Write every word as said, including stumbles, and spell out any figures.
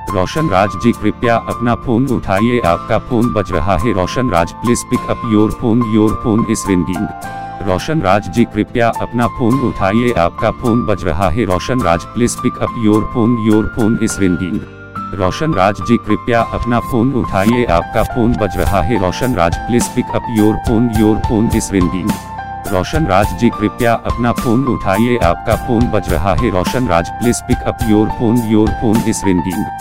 रोशन राज जी कृपया अपना फोन उठाइए, आपका फोन बज रहा है। Roshan Raj please pick up your phone, your phone is ringing. Roshan Raj ji कृपया अपना फोन उठाइए, आपका फोन बज रहा है। Roshan Raj please pick up your phone, your phone is ringing. Roshan Raj ji कृपया अपना फोन उठाइए, आपका फोन बज रहा है। Roshan Raj please pick up your phone, your phone is ringing. Roshan Raj ji कृपया अपना फोन उठाइए, आपका फोन बज रहा है। Roshan Raj please pick up your phone, your phone is ringing.